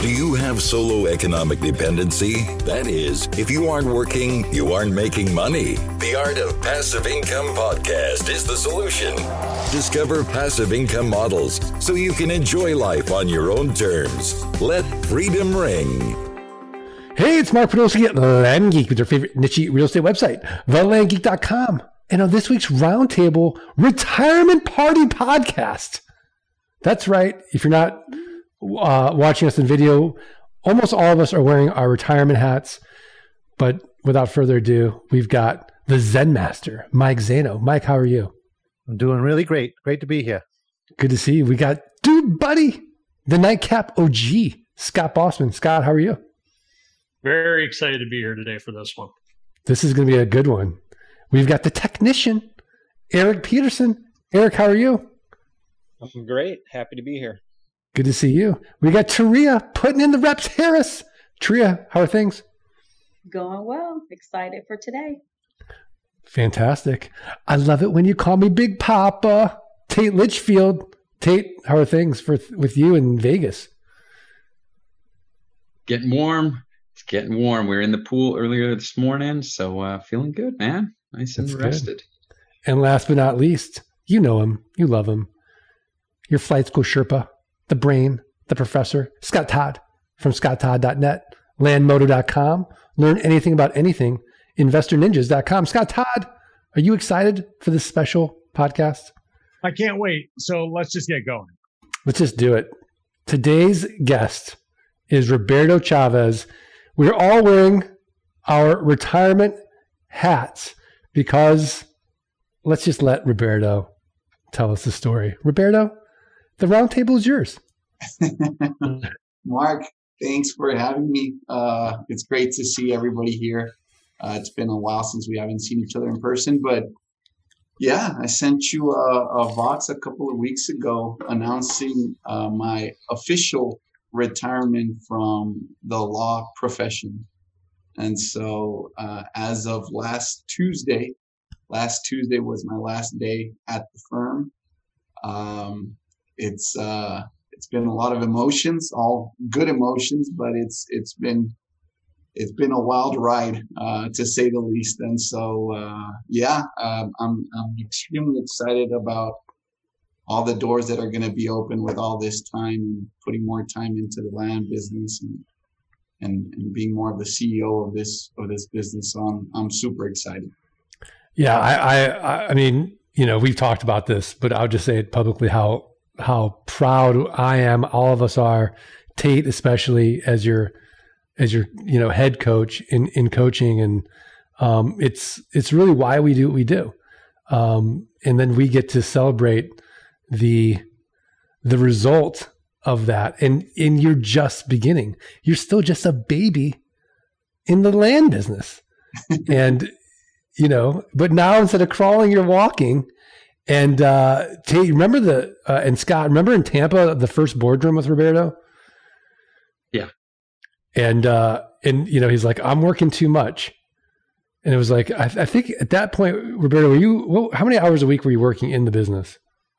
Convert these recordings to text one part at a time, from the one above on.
Do you have solo economic dependency? That is, if you aren't working, you aren't making money. The Art of Passive Income podcast is the solution. Discover passive income models so you can enjoy life on your own terms. Let freedom ring. Hey, it's Mark Podolsky at Land Geek with your favorite niche real estate website, thelandgeek.com. And on this week's Roundtable Retirement Party podcast. That's right. If you're not watching us in video, almost all of us are wearing our retirement hats. But without further ado, we've got the Zen Master, Mike Zaino. Mike, how are you? I'm doing really great. Great to be here. Good to see you. We got Dude Buddy, the Nightcap OG, Scott Bossman. Scott, how are you? Very excited to be here today for this one. This is going to be a good one. We've got the technician, Eric Peterson. Eric, how are you? I'm great. Happy to be here. Good to see you. We got Taria putting in the reps, Harris. Taria, how are things? Going well. Excited for today. Fantastic. I love it when you call me Big Papa. Tate Litchfield. Tate, how are things with you in Vegas? Getting warm. It's getting warm. We were in the pool earlier this morning, so feeling good, man. Nice and rested. Good. And last but not least, you know him. You love him. Your flight school Sherpa, the brain, the professor, Scott Todd from scotttodd.net, landmodo.com. Learn anything about anything, investorninjas.com. Scott Todd, are you excited for this special podcast? I can't wait. So let's just get going. Let's just do it. Today's guest is Roberto Chavez. We're all wearing our retirement hats because let's just let Roberto tell us the story. Roberto, the roundtable is yours. Mark, thanks for having me. It's great to see everybody here. It's been a while since we haven't seen each other in person, but yeah, I sent you a Vox a couple of weeks ago announcing my official retirement from the law profession. And so as of last Tuesday was my last day at the firm. It's been a lot of emotions, all good emotions, but it's been a wild ride, to say the least. And so, I'm extremely excited about all the doors that are going to be open with all this time and putting more time into the land business and being more of the CEO of this business. So I'm super excited. Yeah. I mean, you know, we've talked about this, but I'll just say it publicly, how proud I am. All of us are, Tate, especially as your, you know, head coach in coaching. And, it's really why we do what we do. And then we get to celebrate the result of that. And you're just beginning. You're still just a baby in the land business. And, you know, but now instead of crawling, you're walking. And Tate, remember and Scott, remember in Tampa, the first boardroom with Roberto? Yeah. And you know, he's like, I'm working too much. And it was like, I think at that point, Roberto, how many hours a week were you working in the business?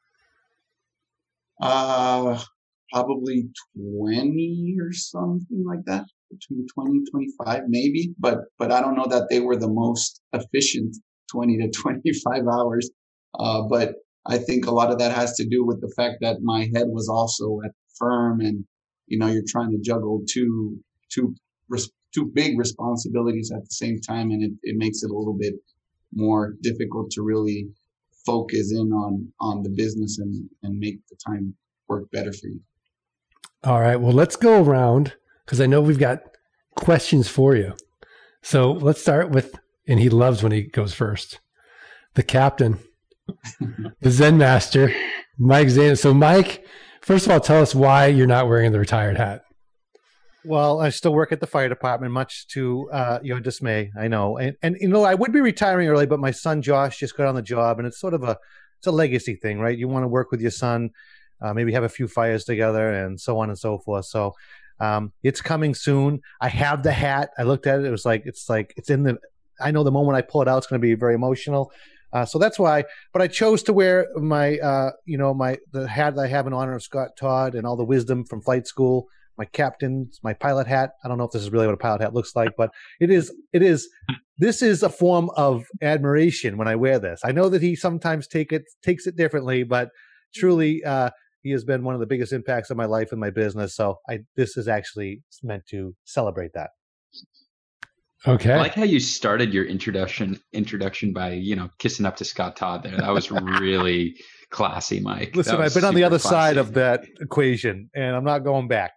Probably 20 or something like that, between 20 and 25 maybe, but I don't know that they were the most efficient 20 to 25 hours. But I think a lot of that has to do with the fact that my head was also at the firm, and, you know, you're trying to juggle two big responsibilities at the same time. And it makes it a little bit more difficult to really focus in on the business and make the time work better for you. All right. Well, let's go around because I know we've got questions for you. So let's start with, and he loves when he goes first, the captain, the Zen Master, Mike Zaino. So Mike, first of all, tell us why you're not wearing the retired hat. Well, I still work at the fire department, much to your dismay, I know. And you know, I would be retiring early, but my son Josh just got on the job, and it's sort of it's a legacy thing, right? You want to work with your son, maybe have a few fires together, and so on and so forth. So it's coming soon. I have the hat. I looked at it. It was like it's in the. I know the moment I pull it out, it's going to be very emotional. So that's why. But I chose to wear my, the hat that I have in honor of Scott Todd and all the wisdom from flight school. my captain's, my pilot hat. I don't know if this is really what a pilot hat looks like, but this is a form of admiration when I wear this. I know that he sometimes takes it differently, but truly, he has been one of the biggest impacts of my life and my business. So this is actually meant to celebrate that. Okay. I like how you started your introduction by, kissing up to Scott Todd there. That was really classy, Mike. Listen, I've been on the other side of that equation, and I'm not going back.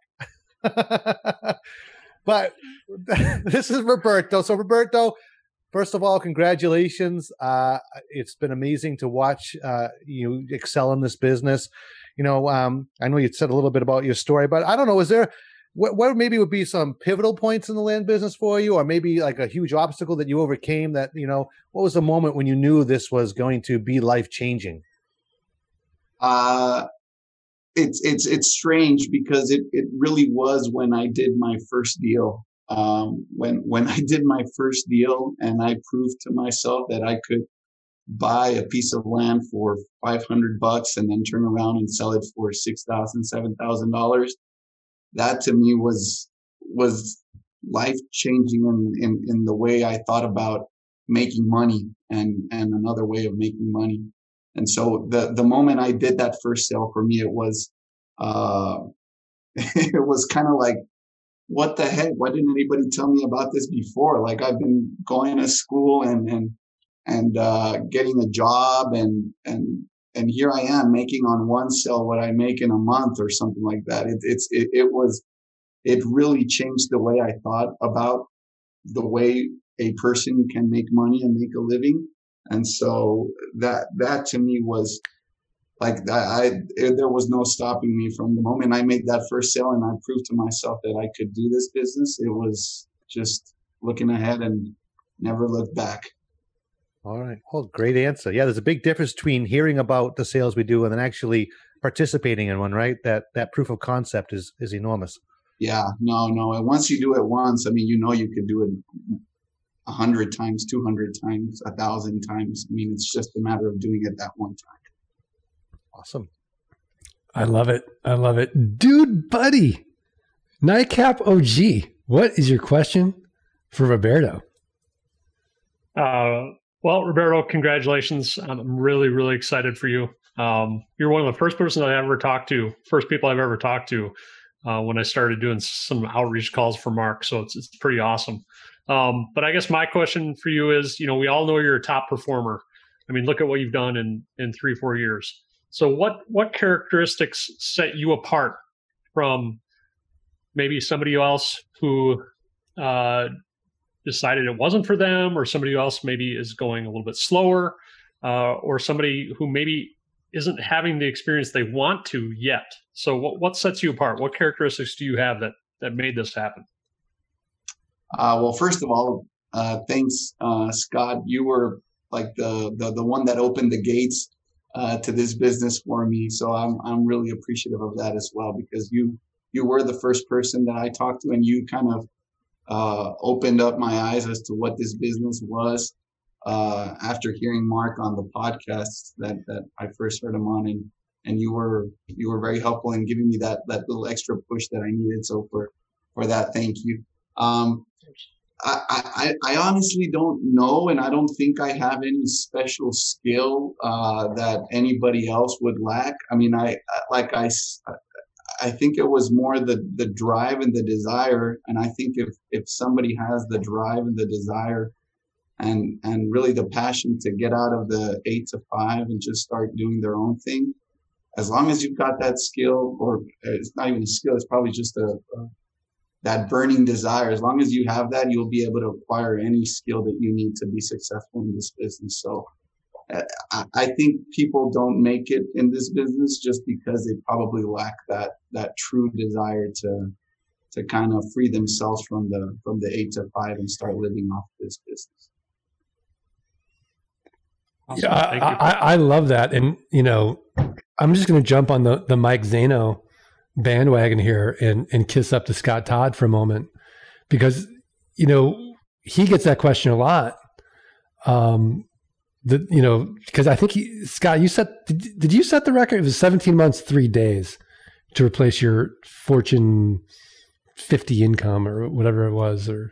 But this is Roberto. So Roberto, first of all, congratulations. It's been amazing to watch you excel in this business. I know you said a little bit about your story, but I don't know, is there what maybe would be some pivotal points in the land business for you, or maybe like a huge obstacle that you overcame that, what was the moment when you knew this was going to be life-changing? It's strange because it really was when I did my first deal. When I did my first deal and I proved to myself that I could buy a piece of land for $500 and then turn around and sell it for $6,000, $7,000. That to me was life changing in the way I thought about making money and another way of making money. And so the moment I did that first sale, for me, it was it was kind of like, what the heck? Why didn't anybody tell me about this before? Like, I've been going to school and getting a job and here I am making on one sale what I make in a month or something like that. It really changed the way I thought about the way a person can make money and make a living. And so that to me was like, there was no stopping me from the moment I made that first sale and I proved to myself that I could do this business. It was just looking ahead and never looked back. All right. Well, great answer. Yeah, there's a big difference between hearing about the sales we do and then actually participating in one, right? That proof of concept is enormous. Yeah, no. And once you do it once, I mean, you could do it 100 times, 200 times, 1,000 times. I mean, it's just a matter of doing it that one time. Awesome. I love it. Dude, buddy, Nightcap OG, what is your question for Roberto? Well, Roberto, congratulations. I'm really, really excited for you. You're one of the first people I've ever talked to when I started doing some outreach calls for Mark. So it's pretty awesome. But I guess my question for you is, we all know you're a top performer. I mean, look at what you've done in 3-4 years. So what characteristics set you apart from maybe somebody else who decided it wasn't for them, or somebody else maybe is going a little bit slower, or somebody who maybe isn't having the experience they want to yet? So what sets you apart? What characteristics do you have that made this happen? Well, first of all, thanks, Scott. You were like the one that opened the gates to this business for me. So I'm really appreciative of that as well, because you were the first person that I talked to, and you kind of opened up my eyes as to what this business was after hearing Mark on the podcast that I first heard him on, and you were very helpful in giving me that little extra push that I needed. So for that, thank you. I honestly don't know, and I don't think I have any special skill that anybody else would lack. I mean, I think it was more the drive and the desire. And I think if somebody has the drive and the desire and really the passion to get out of the 8 to 5 and just start doing their own thing, as long as you've got that skill, or it's not even a skill, it's probably just that burning desire. As long as you have that, you'll be able to acquire any skill that you need to be successful in this business. So I think people don't make it in this business just because they probably lack that true desire to kind of free themselves from the 8 to 5 and start living off this business. Awesome. Yeah, I love that. And, I'm just going to jump on the Mike Zaino bandwagon here and kiss up to Scott Todd for a moment, because, he gets that question a lot. Because I think Scott, did you set the record? It was 17 months, 3 days to replace your Fortune 50 income or whatever it was. Or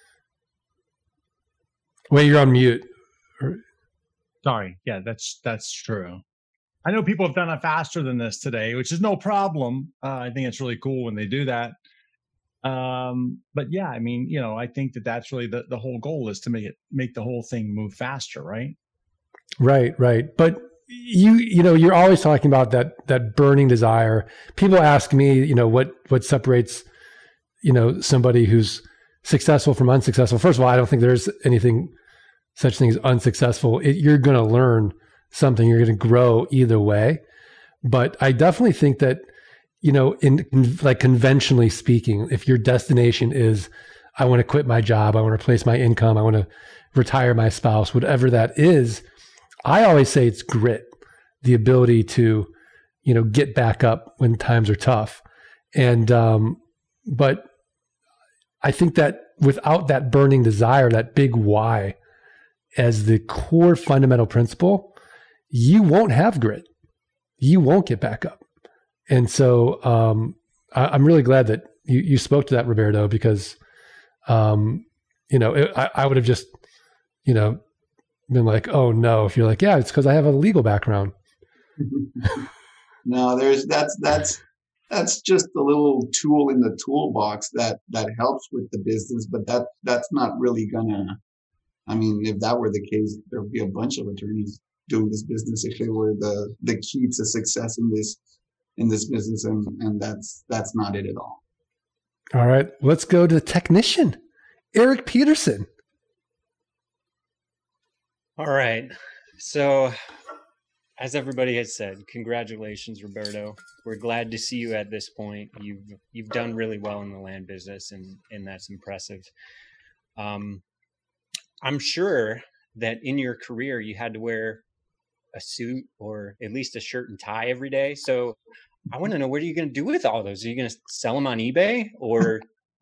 wait, you're on mute. Sorry. Yeah, that's true. I know people have done it faster than this today, which is no problem. I think it's really cool when they do that. But yeah, I mean, I think that's really the whole goal is to make the whole thing move faster, right? Right. But you're always talking about that burning desire. People ask me, what separates, somebody who's successful from unsuccessful. First of all, I don't think there's anything such thing as unsuccessful. You're going to learn something. You're going to grow either way. But I definitely think that, in like conventionally speaking, if your destination is, I want to quit my job, I want to replace my income, I want to retire my spouse, whatever that is, I always say it's grit, the ability to, get back up when times are tough. And, but I think that without that burning desire, that big why as the core fundamental principle, you won't have grit. You won't get back up. And so I'm really glad that you spoke to that, Roberto, because, I would have just, been like, oh no, if you're like, yeah, it's because I have a legal background. No, that's just a little tool in the toolbox that helps with the business, but that's not really if that were the case, there would be a bunch of attorneys doing this business if they were the key to success in this business, and that's not it at all. All right, let's go to the technician, Eric Peterson. All right. So as everybody has said, congratulations, Roberto. We're glad to see you at this point. You've done really well in the land business, and that's impressive. I'm sure that in your career you had to wear a suit or at least a shirt and tie every day. So I want to know, what are you going to do with all those? Are you going to sell them on eBay? Or,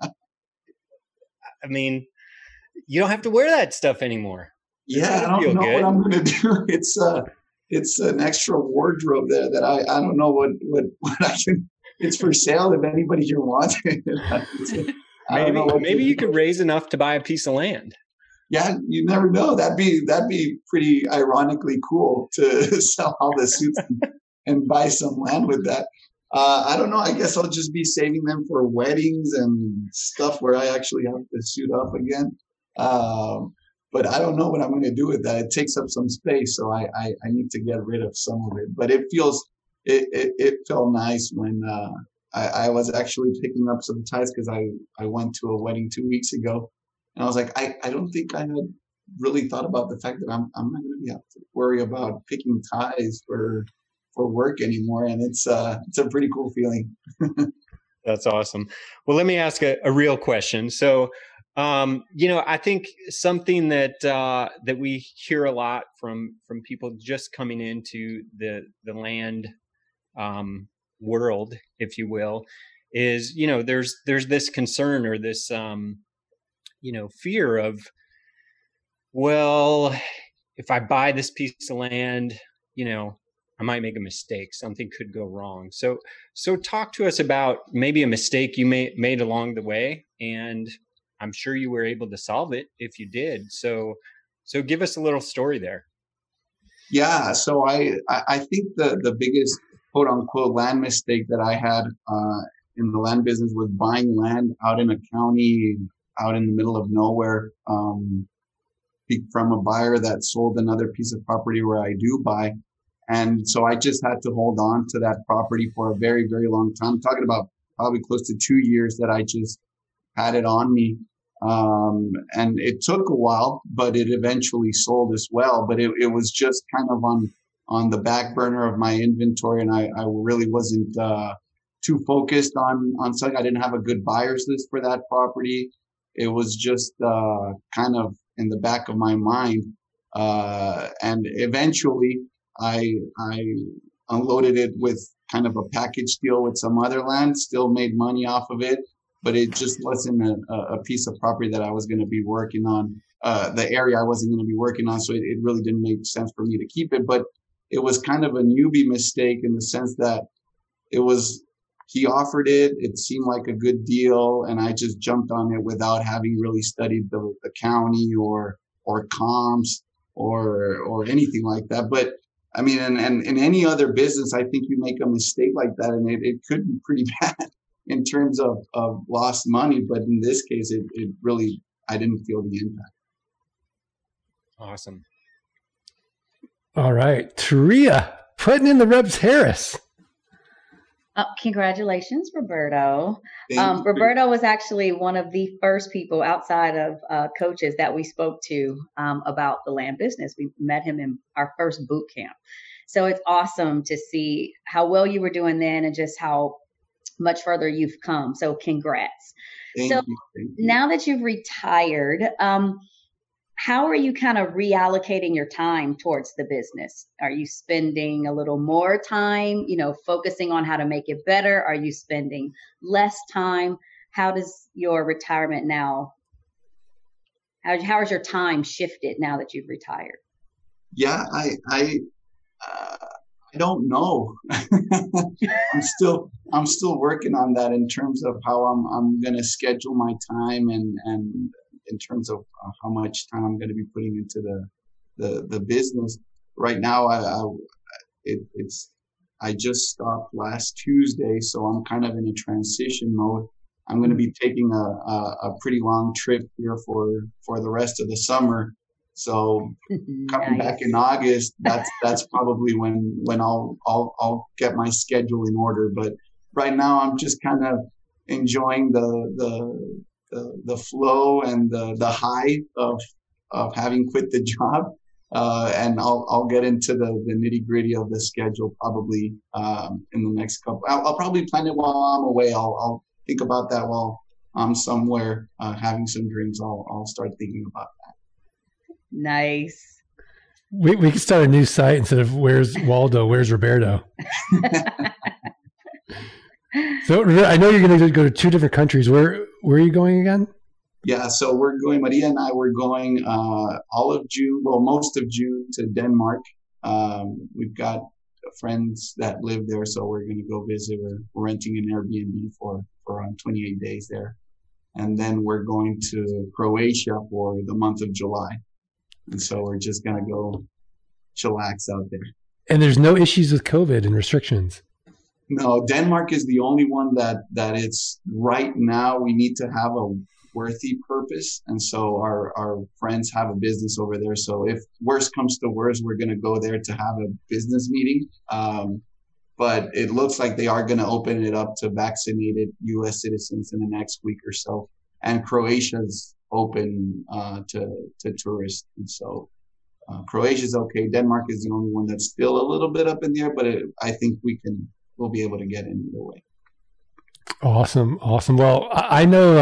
I mean, you don't have to wear that stuff anymore. Yeah, I don't know what I'm going to do. It's an extra wardrobe there that I don't know what I can. It's for sale if anybody here wants it. Maybe you could raise enough to buy a piece of land. Yeah, you never know. That'd be pretty ironically cool to sell all the suits and buy some land with that. I don't know. I guess I'll just be saving them for weddings and stuff where I actually have to suit up again. But I don't know what I'm going to do with that. It takes up some space, so I need to get rid of some of it. But it felt nice when I was actually picking up some ties because I went to a wedding 2 weeks ago, and I was like, I don't think I had really thought about the fact that I'm not going to have to worry about picking ties for work anymore, and it's a pretty cool feeling. That's awesome. Well, let me ask a real question. So, I think something that we hear a lot from people just coming into the land world, if you will, is, there's this concern or this, fear of, well, if I buy this piece of land, I might make a mistake. Something could go wrong. So talk to us about maybe a mistake you made along the way, and I'm sure you were able to solve it if you did. So give us a little story there. Yeah. So I think the biggest quote unquote land mistake that I had in the land business was buying land out in a county out in the middle of nowhere from a buyer that sold another piece of property where I do buy. And so I just had to hold on to that property for a very, very long time. I'm talking about probably close to 2 years that I just had it on me. And it took a while, but it eventually sold as well. But it was just kind of on the back burner of my inventory. And I really wasn't too focused on something. I didn't have a good buyer's list for that property. It was just kind of in the back of my mind. And eventually I unloaded it with kind of a package deal with some other land, still made money off of it, but it just wasn't a piece of property that I was going to be working on, the area I wasn't going to be working on. So it really didn't make sense for me to keep it, but it was kind of a newbie mistake in the sense that it was he offered it. It seemed like a good deal, and I just jumped on it without having really studied the county or comps or anything like that. But I mean, and in any other business, I think you make a mistake like that, and it could be pretty bad in terms of lost money. But in this case, it really, I didn't feel the impact. Awesome. All right. Taria, putting in the Rebs Harris. Congratulations, Roberto. Thank you. Roberto was actually one of the first people outside of coaches that we spoke to about the land business. We met him in our first boot camp. So it's awesome to see how well you were doing then and just how much further you've come. So congrats. Thank you. Now that you've retired, how are you kind of reallocating your time towards the business? Are you spending a little more time, focusing on how to make it better? Are you spending less time? How does your retirement now, how has your time shifted now that you've retired? Yeah, I don't know. I'm still working on that in terms of how I'm going to schedule my time and in terms of how much time I'm going to be putting into the business. Right now, I just stopped last Tuesday, so I'm kind of in a transition mode. I'm going to be taking a pretty long trip here for the rest of the summer. So coming back in August, that's probably when I'll get my schedule in order. But right now, I'm just kind of enjoying the flow and the high of having quit the job, and I'll get into the nitty gritty of the schedule probably in the next couple. I'll probably plan it while I'm away. I'll think about that while I'm somewhere having some drinks. I'll start thinking about that. Nice. We can start a new site instead of "Where's Waldo? Where's Roberto?" So I know you're going to go to 2 different countries. Where are you going again? Yeah, so we're going. Maria and I were going all of June, most of June, to Denmark. We've got friends that live there, so we're going to go visit. We're renting an Airbnb for around 28 days there, and then we're going to Croatia for the month of July. And so we're just going to go chillax out there. And there's no issues with COVID and restrictions. No, Denmark is the only one that it's right now. We need to have a worthy purpose. And so our friends have a business over there. So if worst comes to worst, we're going to go there to have a business meeting. But it looks like they are going to open it up to vaccinated U.S. citizens in the next week or so. And Croatia's open to tourists. And so Croatia's okay. Denmark is the only one that's still a little bit up in the air, but I think we'll be able to get in either way. Awesome. Well, I know,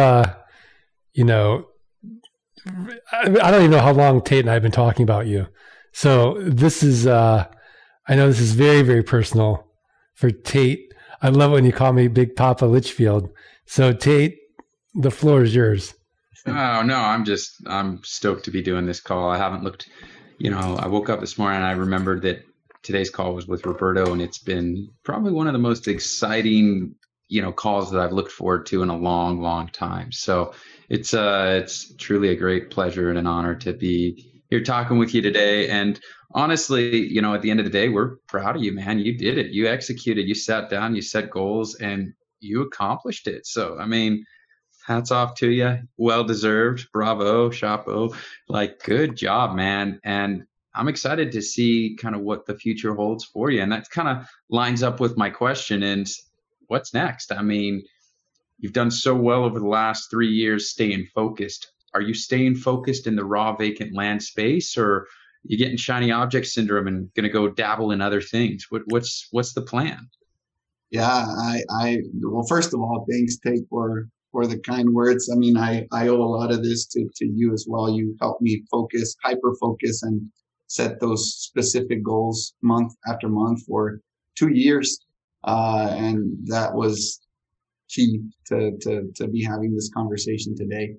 I don't even know how long Tate and I have been talking about you. So this is, I know this is very, very personal for Tate. I love it when you call me Big Papa Litchfield. So Tate, the floor is yours. Oh, no, I'm stoked to be doing this call. I haven't looked, I woke up this morning and I remembered that today's call was with Roberto, and it's been probably one of the most exciting, calls that I've looked forward to in a long, long time. So it's truly a great pleasure and an honor to be here talking with you today. And honestly, at the end of the day, we're proud of you, man. You did it. You executed. You sat down. You set goals, and you accomplished it. So, hats off to you. Well deserved. Bravo, chapeau. Good job, man. And I'm excited to see kind of what the future holds for you. And that kind of lines up with my question. And what's next? You've done so well over the last 3 years staying focused. Are you staying focused in the raw vacant land space, or are you getting shiny object syndrome and going to go dabble in other things? What's the plan? Yeah, well, first of all, thanks, Tate, for the kind words. I owe a lot of this to you as well. You helped me hyper focus, and set those specific goals month after month for 2 years. And that was key to be having this conversation today.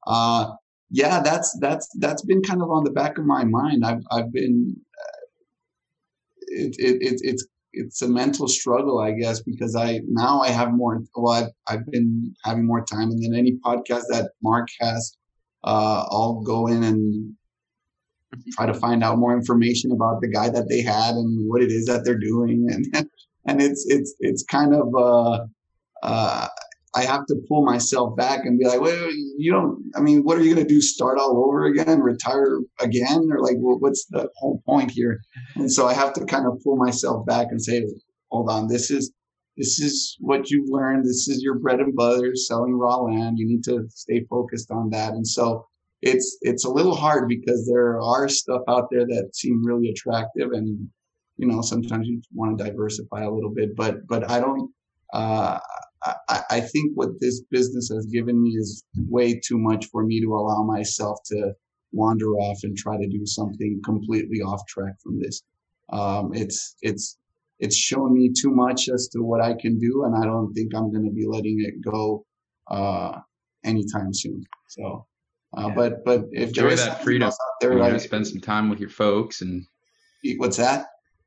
That's been kind of on the back of my mind. I've been, it's it's a mental struggle, I guess, because I've been having more time, and then any podcast that Mark has, I'll go in and try to find out more information about the guy that they had and what it is that they're doing. And it's kind of, I have to pull myself back and be like, well, what are you going to do? Start all over again, retire again? Or like, well, what's the whole point here? And so I have to kind of pull myself back and say, hold on, this is what you've learned. This is your bread and butter, selling raw land. You need to stay focused on that. And so it's a little hard because there are stuff out there that seem really attractive, and sometimes you want to diversify a little bit, but I don't. I think what this business has given me is way too much for me to allow myself to wander off and try to do something completely off track from this. It's shown me too much as to what I can do, and I don't think I'm going to be letting it go anytime soon. So. But if enjoy that freedom, there, spend some time with your folks. And what's that?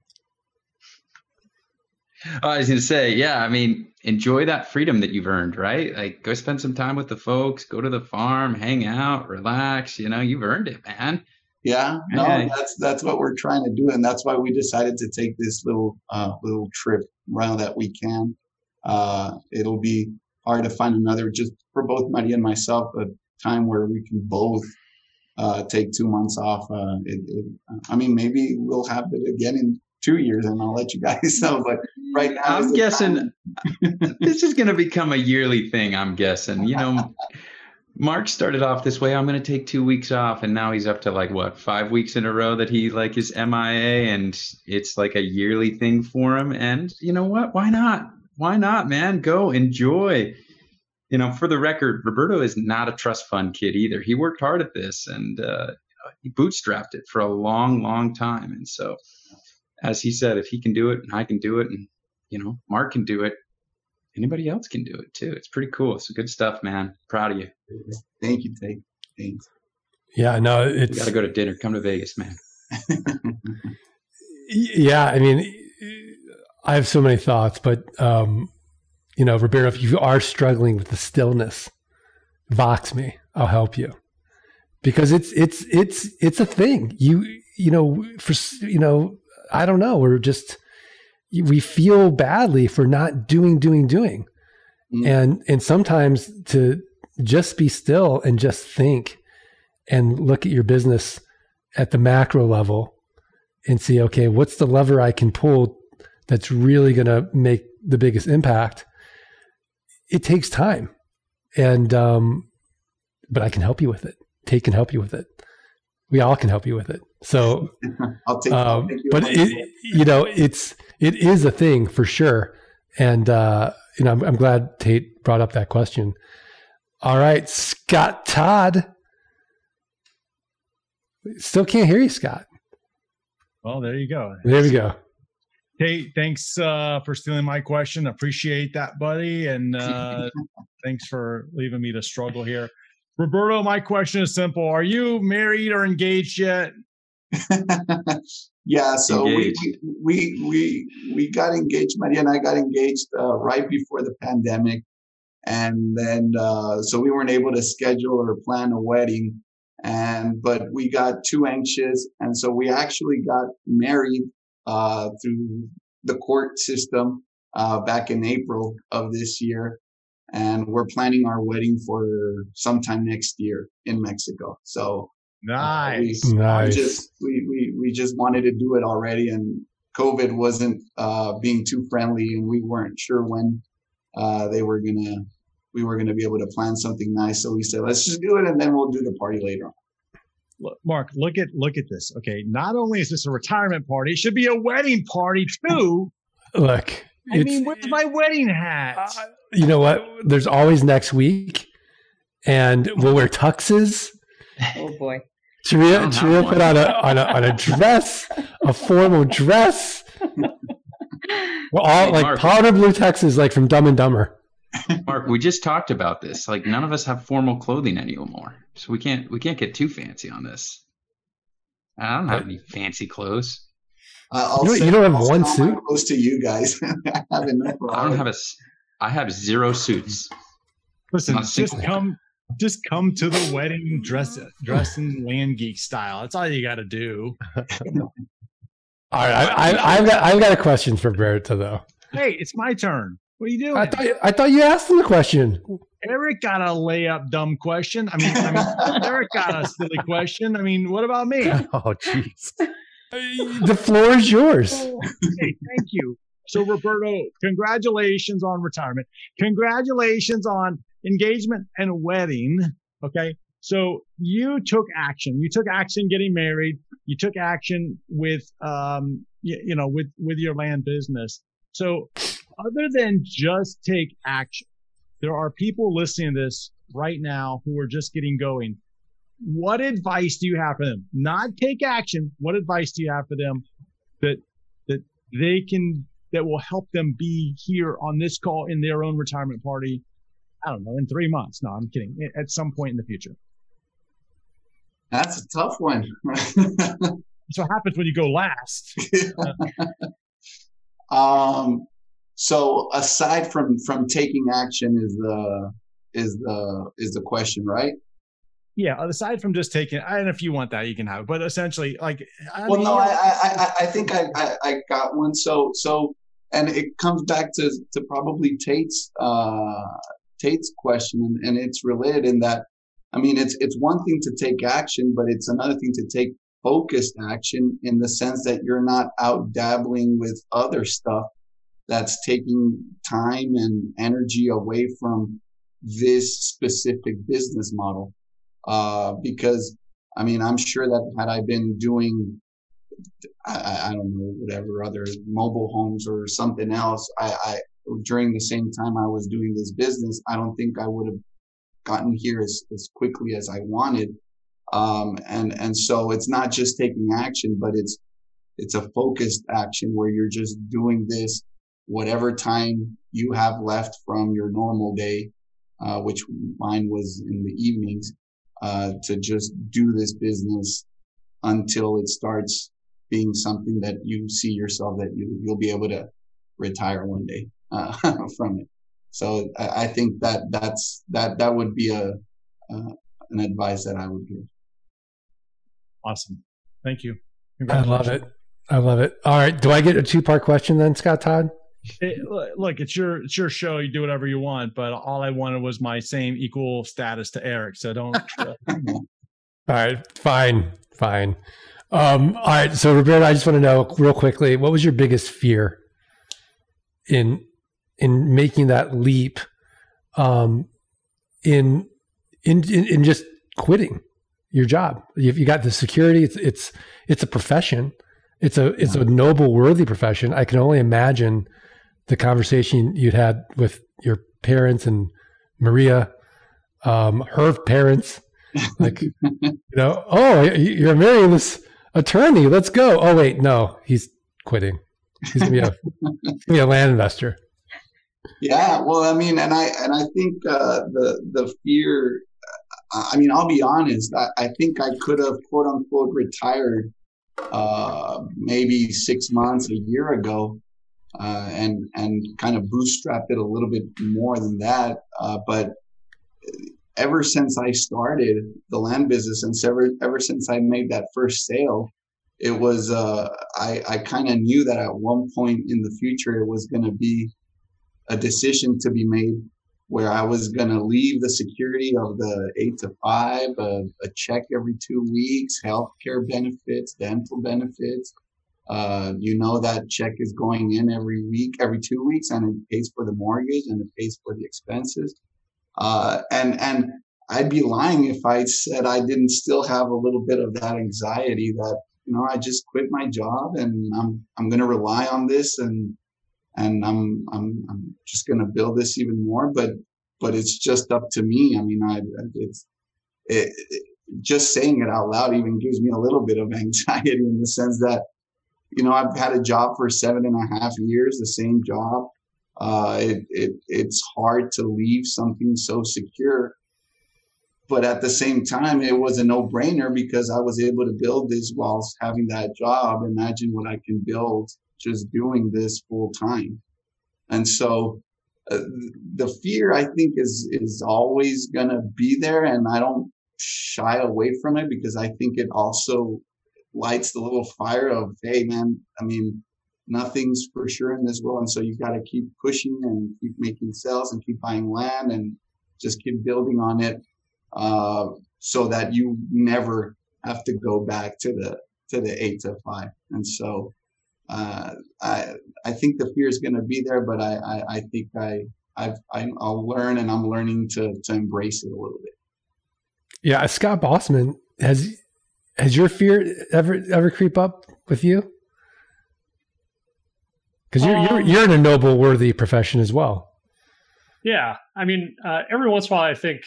I was going to say, yeah, I mean, enjoy that freedom that you've earned, right? Like, go spend some time with the folks, go to the farm, hang out, relax. You've earned it, man. Yeah, no, that's what we're trying to do, and that's why we decided to take this little trip around that weekend. It'll be hard to find another, just for both Maria and myself, but time where we can both take 2 months off. Maybe we'll have it again in 2 years, and I'll let you guys know. But right now, I'm guessing this is going to become a yearly thing. I'm guessing. Mark started off this way. I'm going to take 2 weeks off, and now he's up to 5 weeks in a row that he is MIA, and it's like a yearly thing for him. And you know what? Why not? Why not, man? Go enjoy. For the record, Roberto is not a trust fund kid either. He worked hard at this, and he bootstrapped it for a long, long time. And so, as he said, if he can do it, and I can do it, and Mark can do it, anybody else can do it too. It's pretty cool. It's good stuff, man. Proud of you. Thank you, Tate. Thanks. Yeah, no, it's. You got to go to dinner. Come to Vegas, man. Yeah, I mean, I have so many thoughts, but. Roberto, if you are struggling with the stillness, Vox me. I'll help you, because it's a thing. I don't know. We feel badly for not doing, mm-hmm. and sometimes to just be still and just think, and look at your business at the macro level, and see, okay, what's the lever I can pull that's really going to make the biggest impact. It takes time, and but I can help you with it. Tate can help you with it. We all can help you with it. So, I'll take but it is a thing for sure. And I'm glad Tate brought up that question. All right, Scott Todd. Still can't hear you, Scott. Well, there you go. There we go. Hey, thanks for stealing my question. Appreciate that, buddy. And thanks for leaving me to struggle here. Roberto, my question is simple. Are you married or engaged yet? Yeah, so we got engaged. Maria and I got engaged right before the pandemic. And then so we weren't able to schedule or plan a wedding. But we got too anxious. And so we actually got married through the court system back in April of this year, and we're planning our wedding for sometime next year in Mexico. So nice. We just wanted to do it already, and COVID wasn't being too friendly, and we weren't sure when we were gonna be able to plan something nice. So we said, let's just do it, and then we'll do the party later on. Look, Mark, look at this. Okay, not only is this a retirement party, it should be a wedding party too. Look, where's my wedding hat? You know what? There's always next week, and we'll wear tuxes. Oh boy! Sharia put on a dress, a formal dress. We're all like powder blue tuxes, like from Dumb and Dumber. Mark, we just talked about this. Like, none of us have formal clothing anymore, so we can't get too fancy on this. I don't have any fancy clothes. You don't have one suit? Close to you guys. I have enough. I have 0 suits. Listen, just come to the wedding dress in Land Geek style. That's all you got to do. All right, I've got a question for Berta though. Hey, it's my turn. What are you doing? I thought you asked him the question. Eric got a layup dumb question. I mean, Eric got a silly question. I mean, what about me? Oh, jeez. The floor is yours. Hey, thank you. So, Roberto, congratulations on retirement. Congratulations on engagement and wedding. Okay. So you took action. You took action getting married. You took action with, with your land business. So other than just take action, there are people listening to this right now who are just getting going. What advice do you have for them? Not take action. What advice do you have for them that will help them be here on this call in their own retirement party? I don't know, in 3 months. No, I'm kidding. At some point in the future. That's a tough one. That's what happens when you go last. So aside from taking action is the question, right? Yeah. Aside from just taking, and if you want that, you can have it. But essentially, I think I got one. So, and it comes back to probably Tate's question, and it's related in that. I mean, it's one thing to take action, but it's another thing to take focused action in the sense that you're not out dabbling with other stuff that's taking time and energy away from this specific business model. Because, I mean, I'm sure that had I been doing, I don't know, whatever other mobile homes or something else, I during the same time I was doing this business, I don't think I would have gotten here as quickly as I wanted. And so it's not just taking action, but it's a focused action where you're just doing this whatever time you have left from your normal day, which mine was in the evenings, to just do this business until it starts being something that you see yourself that you'll be able to retire one day from it. So I think that would be an advice that I would give. Awesome. Thank you. I love it. All right. Do I get a 2-part question then, Scott Todd? Look, it's your show. You do whatever you want, but all I wanted was my same equal status to Eric. So don't. All right. Fine. All right. So Roberto, I just want to know real quickly, what was your biggest fear in making that leap, in just quitting your job? You got the security. It's a profession. It's a noble, worthy profession. I can only imagine the conversation you'd had with your parents and Maria, her parents, like, oh, you're marrying this attorney. Let's go. Oh wait, no, he's quitting. He's gonna be a land investor. Yeah, well, I mean, and I think the fear. I mean, I'll be honest. I think I could have quote unquote retired maybe 6 months, a year ago, and kind of bootstrapped it a little bit more than that. But ever since I started the land business and ever since I made that first sale, it was I kind of knew that at one point in the future it was going to be a decision to be made where I was going to leave the security of the 8 to 5, a check every 2 weeks, healthcare benefits, dental benefits. That check is going in every 2 weeks, and it pays for the mortgage and it pays for the expenses. And I'd be lying if I said I didn't still have a little bit of that anxiety that, I just quit my job and I'm going to rely on this and I'm just going to build this even more, but it's just up to me. I mean, just saying it out loud even gives me a little bit of anxiety in the sense that, I've had a job for 7.5 years, the same job. It's hard to leave something so secure but at the same time, it was a no-brainer because I was able to build this whilst having that job. Imagine what I can build just doing this full time. And so the fear, I think, is always going to be there, and I don't shy away from it because I think it also lights the little fire of, hey, man, I mean, nothing's for sure in this world. And so you got to keep pushing and keep making sales and keep buying land and just keep building on it, so that you never have to go back to the 8 to 5. And so I think the fear is going to be there, but I think I'll learn, and I'm learning to embrace it a little bit. Yeah, Scott Bossman, has your fear ever creep up with you? Because you're in a noble, worthy profession as well. Yeah, I mean, every once in a while, I think.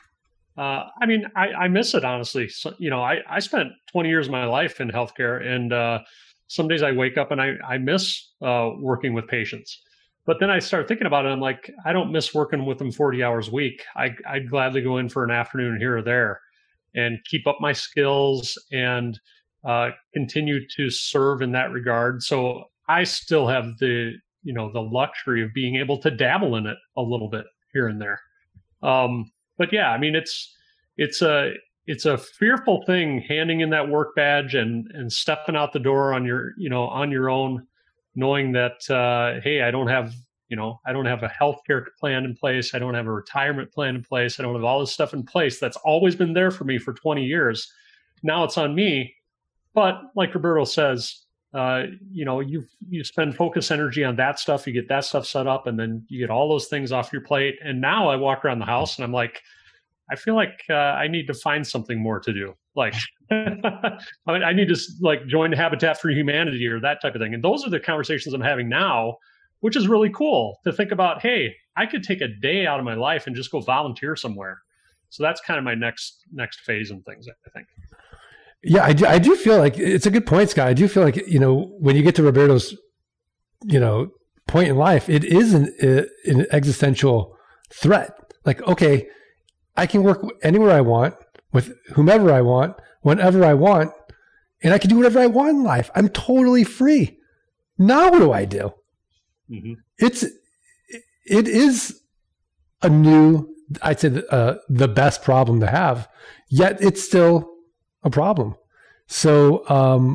I miss it, honestly. So, I spent 20 years of my life in healthcare, and some days I wake up and I miss working with patients. But then I start thinking about it. I'm like, I don't miss working with them 40 hours a week. I'd gladly go in for an afternoon here or there and keep up my skills and continue to serve in that regard. So I still have the luxury of being able to dabble in it a little bit here and there. But yeah, I mean, it's a fearful thing handing in that work badge and stepping out the door on your own, knowing that, hey, I don't have a healthcare plan in place. I don't have a retirement plan in place. I don't have all this stuff in place that's always been there for me for 20 years. Now it's on me. But like Roberto says, you spend focus energy on that stuff, you get that stuff set up, and then you get all those things off your plate. And now I walk around the house and I'm like, I feel like I need to find something more to do. Like, I need to join Habitat for Humanity or that type of thing. And those are the conversations I'm having now, which is really cool to think about. Hey, I could take a day out of my life and just go volunteer somewhere. So that's kind of my next phase and things, I think. Yeah, I do feel like it's a good point, Scott. I do feel like, when you get to Roberto's, point in life, it is an existential threat. Like, okay, I can work anywhere I want with whomever I want, whenever I want, and I can do whatever I want in life. I'm totally free. Now what do I do? Mm-hmm. It is a new, I'd say the best problem to have, yet it's still a problem. So,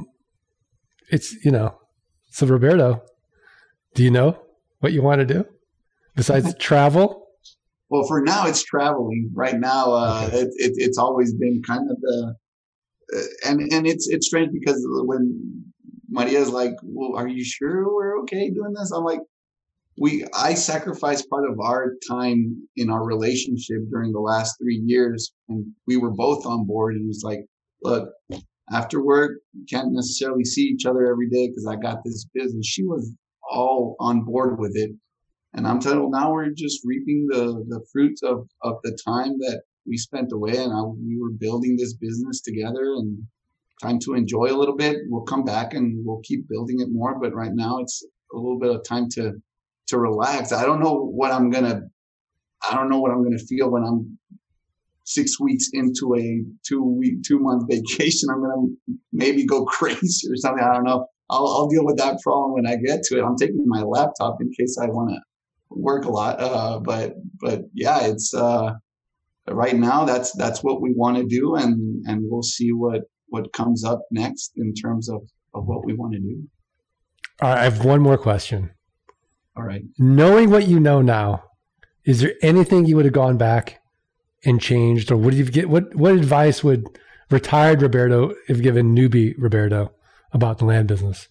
so Roberto, do you know what you want to do besides travel? Well, for now it's traveling. Right now, it's always been kind of and it's strange because when Maria's like, well, are you sure we're okay doing this? I'm like, I sacrificed part of our time in our relationship during the last 3 years, and we were both on board. And it's like, look, after work, we can't necessarily see each other every day because I got this business. She was all on board with it. And I'm telling you, now we're just reaping the fruits of the time that we spent away, and we were building this business together, and time to enjoy a little bit. We'll come back and we'll keep building it more. But right now it's a little bit of time to relax. I don't know what I'm gonna feel when I'm 6 weeks into a 2-month vacation. I'm gonna maybe go crazy or something. I don't know. I'll deal with that problem when I get to it. I'm taking my laptop in case I want to work a lot. But yeah, it's right now that's what we want to do, and we'll see what comes up next in terms of what we want to do. All right, I have one more question. All right. Knowing what you know now, is there anything you would have gone back and changed, or what advice would retired Roberto have given newbie Roberto about the land business?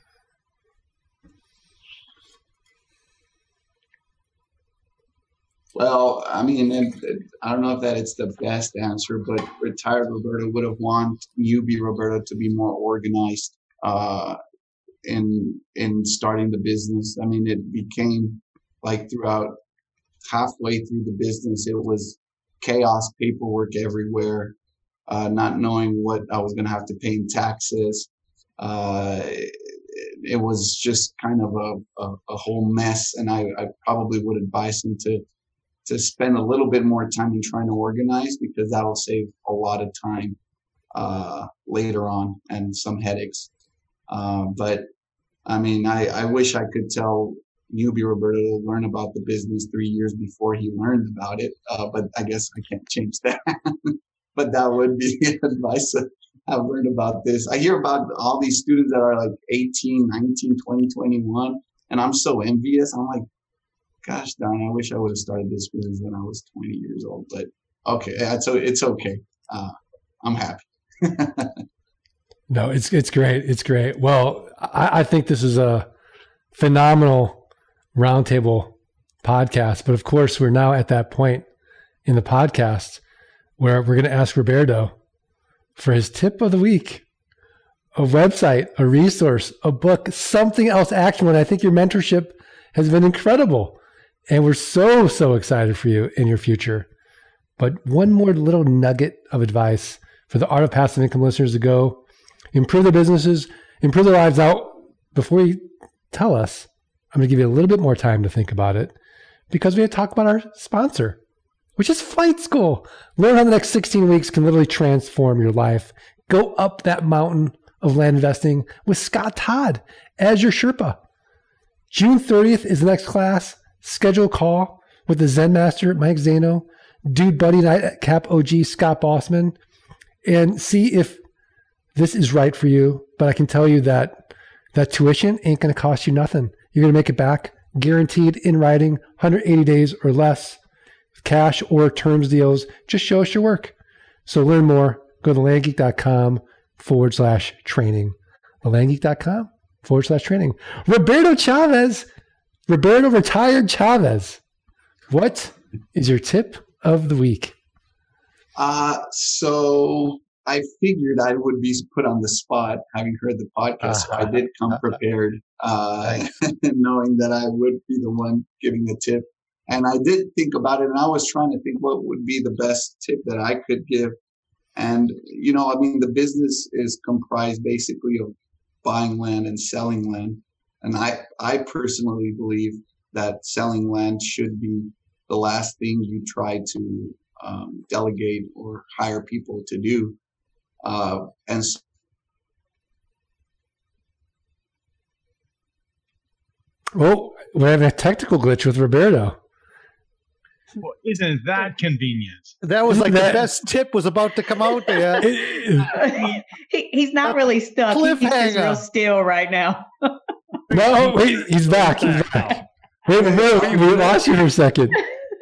Well, I mean, I don't know if that it's the best answer, but retired Roberto would have wanted newbie Roberto to be more organized in starting the business. I mean, it became like throughout halfway through the business, it was chaos, paperwork everywhere, not knowing what I was going to have to pay in taxes. It was just kind of a whole mess, and I probably would advise him to spend a little bit more time in trying to organize, because that'll save a lot of time later on and some headaches. But I mean, I wish I could tell newbie Roberto to learn about the business 3 years before he learned about it. But I guess I can't change that. But that would be the advice I've learned about this. I hear about all these students that are like 18, 19, 20, 21, and I'm so envious. I'm like, gosh darn, I wish I would have started this business when I was 20 years old. But okay, so it's okay. I'm happy. No, it's great. It's great. Well, I think this is a phenomenal roundtable podcast. But of course, we're now at that point in the podcast where we're going to ask Roberto for his tip of the week, a website, a resource, a book, something else actionable. And I think your mentorship has been incredible. And we're so excited for you in your future. But one more little nugget of advice for the Art of Passive Income listeners to go improve their businesses, improve their lives out. Before you tell us, I'm going to give you a little bit more time to think about it, because we have to talk about our sponsor, which is Flight School. Learn how the next 16 weeks can literally transform your life. Go up that mountain of land investing with Scott Todd as your Sherpa. June 30th is the next class. Schedule a call with the Zen Master, Mike Zano, Dude Buddy Nightcap OG, Scott Bossman, and see if this is right for you. But I can tell you that that tuition ain't going to cost you nothing. You're going to make it back, guaranteed in writing, 180 days or less, cash or terms deals. Just show us your work. So learn more. Go to landgeek.com/training. Landgeek.com/training. Roberto Chavez. Roberto Retired Chavez. What is your tip of the week? So I figured I would be put on the spot having heard the podcast. So I did come prepared, knowing that I would be the one giving the tip. And I did think about it, and I was trying to think what would be the best tip that I could give. And, you know, I mean, the business is comprised basically of buying land and selling land. And I personally believe that selling land should be the last thing you try to delegate or hire people to do. And well, we're having a technical glitch with Roberto. Well, isn't that convenient? That was like the best tip was about to come out there. He's not really stuck. He's just real still right now. No, wait, he's back. He's back. Wait, we lost you for a second.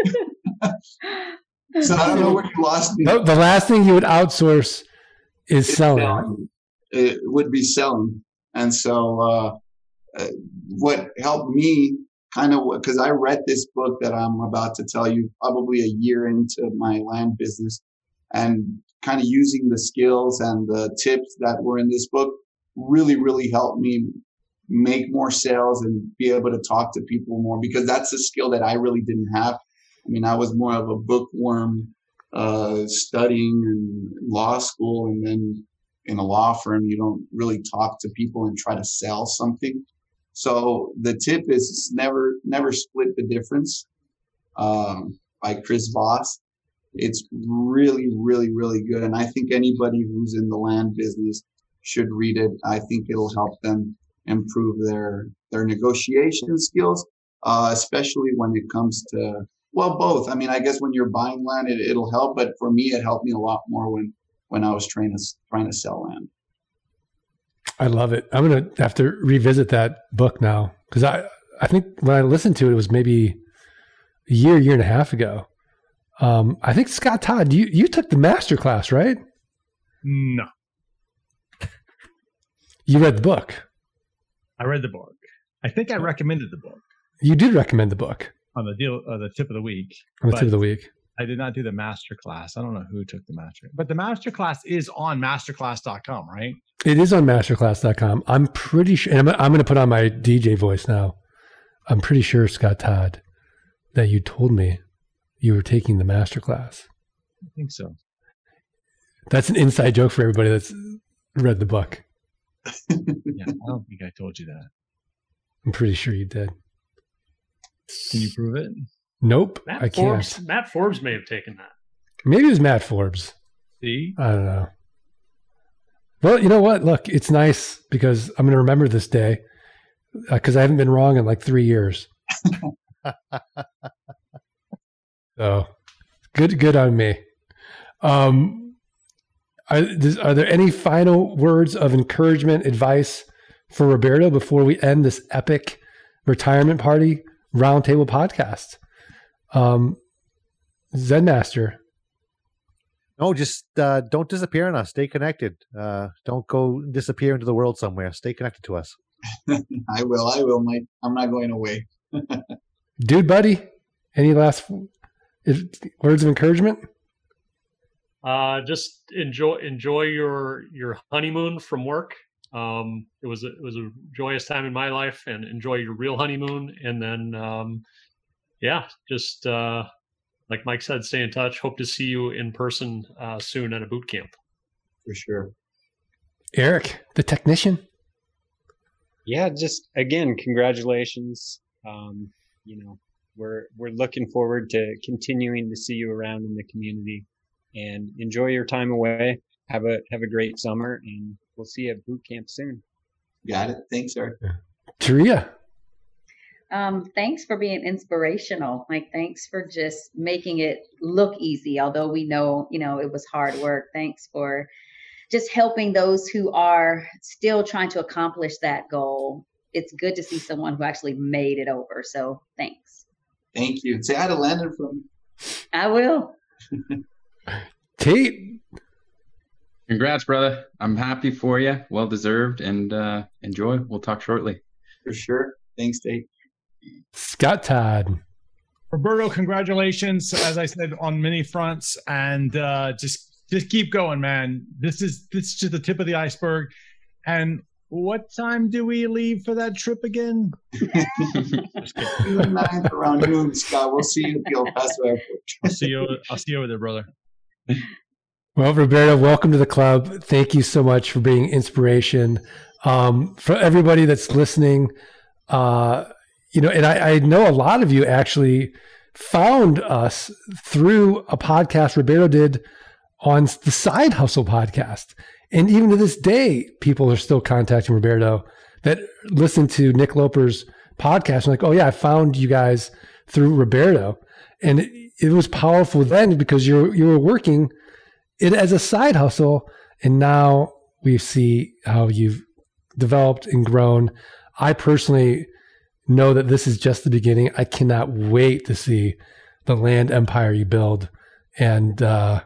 So I don't know where you lost me. No, the last thing you would outsource is selling. It would be selling. And so what helped me kind of, because I read this book that I'm about to tell you probably a year into my land business, and kind of using the skills and the tips that were in this book really helped me make more sales and be able to talk to people more, because that's a skill that I really didn't have. I mean, I was more of a bookworm, studying in law school, and then in a law firm, you don't really talk to people and try to sell something. So the tip is never split the difference, by Chris Voss. It's really good. And I think anybody who's in the land business should read it. I think it'll help them improve their negotiation skills, especially when it comes to, well, both. I mean, I guess when you're buying land, it'll help, but for me, it helped me a lot more when I was trying to sell land. I love it. I'm going to have to revisit that book now, because I think when I listened to it, it was maybe a year and a half ago. I think Scott Todd, you took the master class, right? No. You read the book. I read the book. I think I recommended the book. You did recommend the book on the tip of the week. On the tip of the week. I did not do the master class. I don't know who took the master, but the master class is on masterclass.com, right? It is on masterclass.com. I'm pretty sure, and I'm going to put on my DJ voice now. I'm pretty sure, Scott Todd, that you told me you were taking the master class. I think so. That's an inside joke for everybody that's read the book. Yeah, I don't think I told you that. I'm pretty sure you did. Can you prove it? Nope, I can't. Matt Forbes may have taken that. Maybe it was Matt Forbes. See? I don't know. Well, you know what? Look, it's nice because I'm going to remember this day because I haven't been wrong in like 3 years. So good on me. Are there any final words of encouragement, advice for Roberto before we end this epic retirement party roundtable podcast? Zen Master. No, just don't disappear on us. Stay connected. Don't go disappear into the world somewhere. Stay connected to us. I will, Mike. I'm not going away. Dude, buddy, any last words of encouragement? Just enjoy your honeymoon from work. It was a joyous time in my life, and enjoy your real honeymoon. And then, just like Mike said, stay in touch. Hope to see you in person soon at a boot camp. For sure. Eric, the technician. Yeah, just again, congratulations. We're looking forward to continuing to see you around in the community, and enjoy your time away. Have a great summer, and we'll see you at boot camp soon. Got it. Thanks, Eric. Taria. Thanks for being inspirational. Like, thanks for just making it look easy, although we know, it was hard work. Thanks for just helping those who are still trying to accomplish that goal. It's good to see someone who actually made it over. So thanks. Thank you. Say hi to Landon from. I will. Tate. Congrats, brother. I'm happy for you. Well deserved, and enjoy. We'll talk shortly. For sure. Thanks, Tate. Scott Todd. Roberto, congratulations, as I said, on many fronts, and just keep going, man. This is just the tip of the iceberg. And what time do we leave for that trip again? Around noon, Scott. We'll see you at the El Paso Airport. I'll see you over there, brother. Well, Roberto, welcome to the club. Thank you so much for being inspiration. For everybody that's listening, and I know a lot of you actually found us through a podcast Roberto did on the Side Hustle podcast. And even to this day, people are still contacting Roberto that listen to Nick Loper's podcast. And like, oh yeah, I found you guys through Roberto. And it was powerful then because you were working it as a side hustle. And now we see how you've developed and grown. I personally know that this is just the beginning. I cannot wait to see the land empire you build. And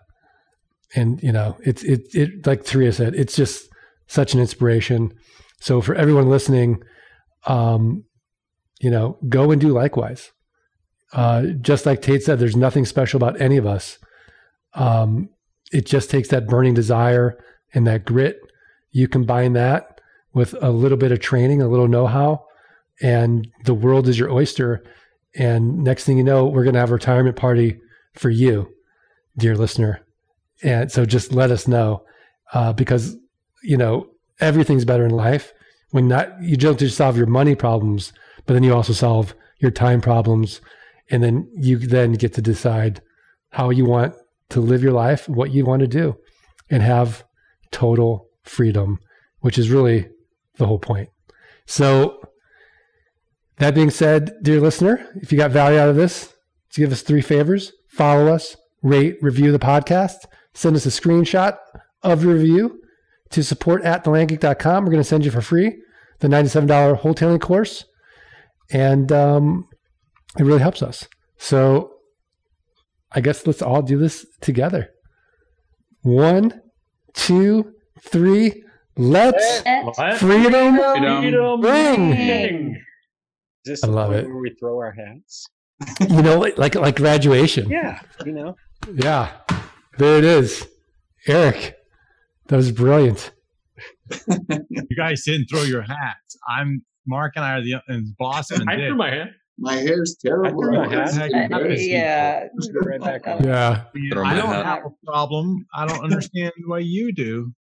it like Taria said, it's just such an inspiration. So for everyone listening, go and do likewise. Just like Tate said, there's nothing special about any of us. It just takes that burning desire and that grit. You combine that with a little bit of training, a little know-how, and the world is your oyster. And next thing you know, we're going to have a retirement party for you, dear listener. And so just let us know, because, everything's better in life when you don't just solve your money problems, but then you also solve your time problems. And then you then get to decide how you want to live your life, what you want to do, and have total freedom, which is really the whole point. So that being said, dear listener, if you got value out of this, give us 3 favors: follow us, rate, review the podcast, send us a screenshot of your review to support@thelandgeek.com. We're going to send you for free the $97 wholetailing course. And it really helps us. So I guess let's all do this together. 1, 2, 3. Let's freedom ring. Is this I love it. where we throw our hats? Like graduation. Yeah, Yeah, there it is. Eric, that was brilliant. You guys didn't throw your hats. Mark and I are the Boston. I threw my hat. My hair's terrible. I threw my hat. Yeah. Right back on. Yeah. I don't have a problem. I don't understand why you do.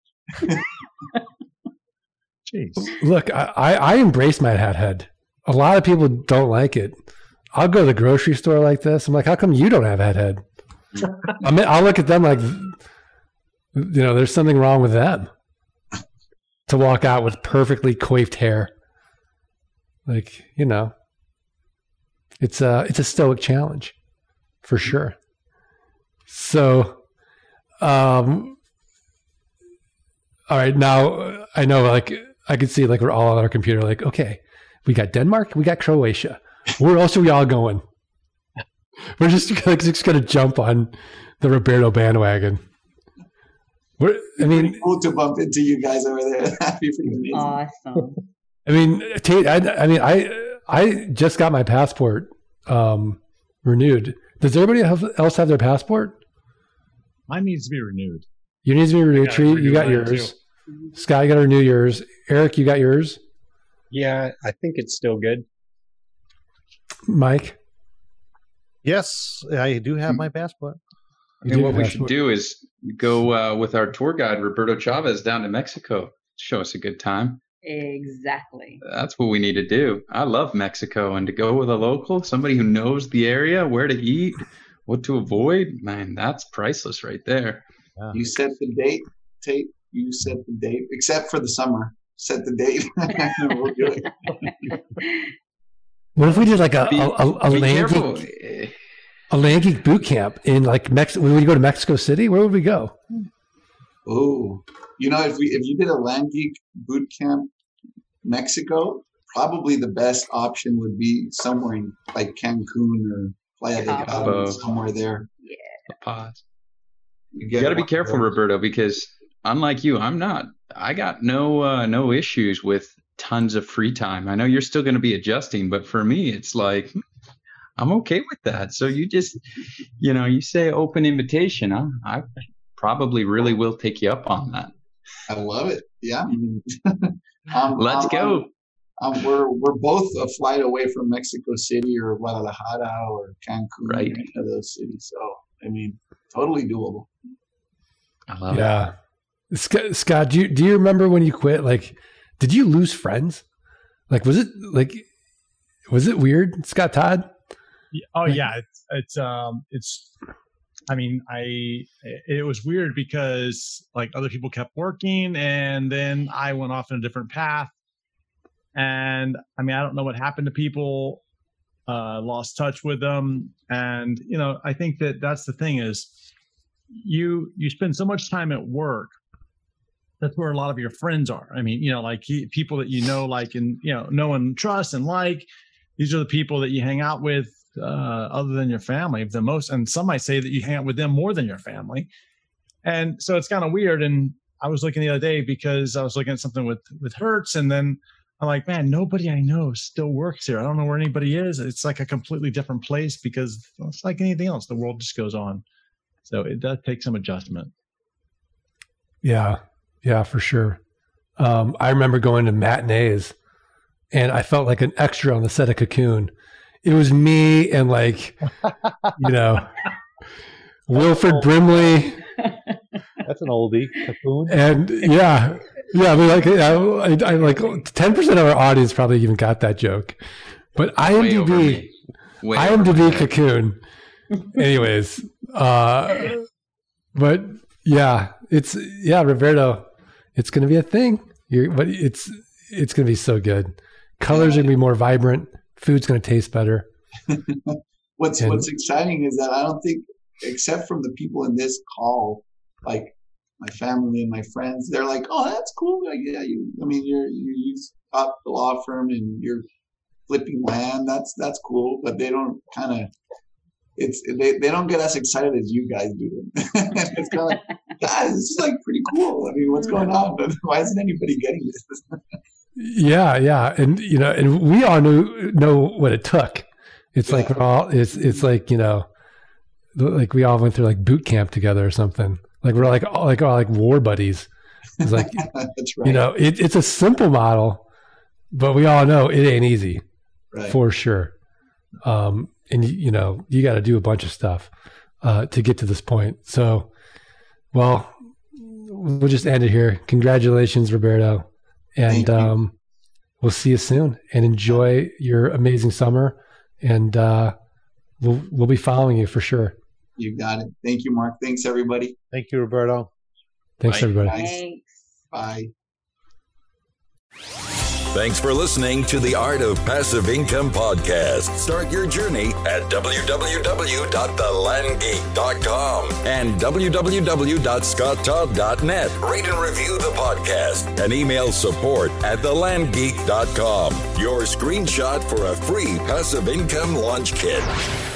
Jeez. Look, I embrace my hat head. A lot of people don't like it. I'll go to the grocery store like this. I'm like, how come you don't have that head? I mean, I'll look at them like, there's something wrong with them to walk out with perfectly coiffed hair. Like, it's a stoic challenge for sure. So, all right, now I know, like, I could see, like, we're all on our computer, like, okay, we got Denmark, we got Croatia. Where else are we all going? We're just going to jump on the Roberto bandwagon. Cool to bump into you guys over there. That'd be pretty amazing. Awesome. I mean, Tate, I just got my passport renewed. Does everybody else have their passport? Mine needs to be renewed. You need to be renewed. Tree, you got yours. Too. Scott, you got to renew yours. Eric, you got yours? Yeah, I think it's still good. Mike? Yes, I do have my passport. What we should do is go with our tour guide, Roberto Chavez, down to Mexico. Show us a good time. Exactly. That's what we need to do. I love Mexico, and to go with a local, somebody who knows the area, where to eat, what to avoid, man, that's priceless right there. Yeah. You set the date, Tate. You set the date, except for the summer. Set the date. We'll do it. What if we did like a land geek boot camp in like Mexico? Would we go to Mexico City? Where would we go? Oh, if you did a land geek boot camp, Mexico, probably the best option would be somewhere in like Cancun or Playa del Carmen, somewhere there. Yeah. Pause. You got to be careful, Roberto, because unlike you, I got no issues with tons of free time. I know you're still going to be adjusting, but for me, it's like, I'm okay with that. So you just, you say open invitation. I probably really will take you up on that. I love it. Yeah. Let's go. We're both a flight away from Mexico City or Guadalajara or Cancun, right? Or any of those cities. So, totally doable. I love it. Scott, do you remember when you quit? Like, did you lose friends? Like, was it weird, Scott Todd? Oh yeah, it was weird because like other people kept working and then I went off in a different path. And I don't know what happened to people, lost touch with them. And, I think that's the thing is you spend so much time at work. That's where a lot of your friends are. Like people that like, and, know and trust and like, these are the people that you hang out with, other than your family the most. And some might say that you hang out with them more than your family. And so it's kind of weird. And I was looking the other day because I was looking at something with Hertz. And then I'm like, man, nobody I know still works here. I don't know where anybody is. It's like a completely different place because it's like anything else. The world just goes on. So it does take some adjustment. Yeah, for sure. I remember going to matinees and I felt like an extra on the set of Cocoon. It was me and like, Wilford Brimley. That's an oldie, Cocoon. And yeah. I like 10% of our audience probably even got that joke, but IMDb Cocoon. Anyways, but yeah, Roberto, it's going to be a thing. But it's going to be so good. Colors are going to be more vibrant. Food's going to taste better. What's exciting is that I don't think, except from the people in this call, like my family and my friends, they're like, "Oh, that's cool. Like, yeah, you got the law firm and you're flipping land. That's cool." But they don't they don't get as excited as you guys do. It's kind of like, guys, this is like pretty cool. What's going on? But why isn't anybody getting this? Yeah, and and we all know what it took. It's like we're all it's like like we all went through like boot camp together or something. Like we're like war buddies. It's like that's right. It's a simple model, but we all know it ain't easy, for sure. And you got to do a bunch of stuff to get to this point. So, well, we'll just end it here. Congratulations, Roberto, and we'll see you soon. And enjoy your amazing summer. and we'll be following you for sure. You got it. Thank you, Mark. Thanks, everybody. Thank you, Roberto. Thanks, Bye. everybody. Thanks. Bye. Thanks for listening to the Art of Passive Income podcast. Start your journey at www.thelandgeek.com and www.scotttodd.net. Rate and review the podcast and email support@thelandgeek.com. Your screenshot for a free passive income launch kit.